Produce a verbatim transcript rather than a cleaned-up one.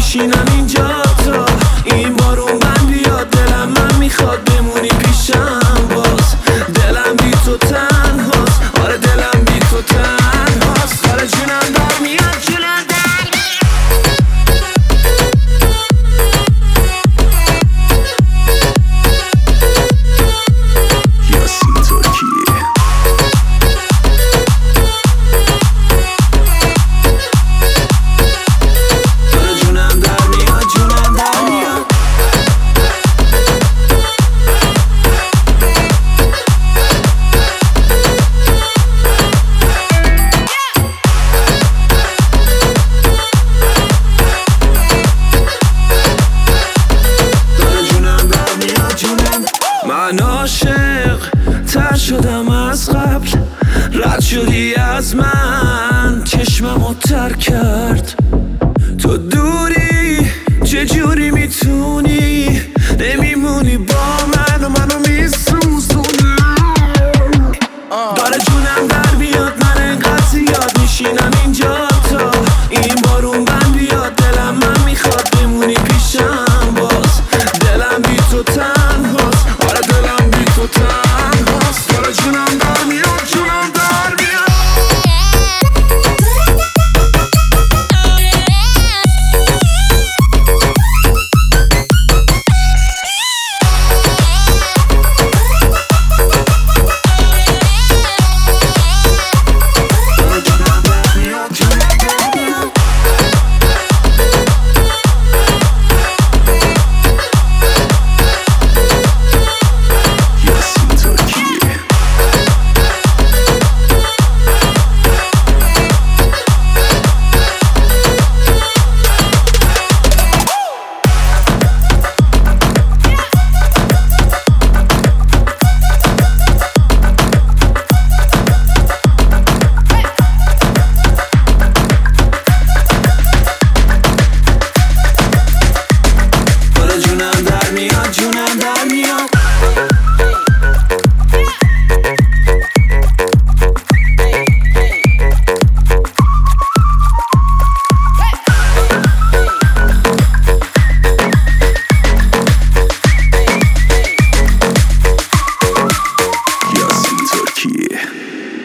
میشینم اینجا تا این بارون من بیاد. دلم من میخواد بمونی پیشم باز. دلم بی تو تنهاست، آره دلم بی تو تنهاست. حالا جونم در میاد، جونم در میاد. یاسین ترکیه. حالا جونم در میاد، جونم در میاد. من عاشق تر شدم از قبل، رد شدی از من، چشممو تر کرد.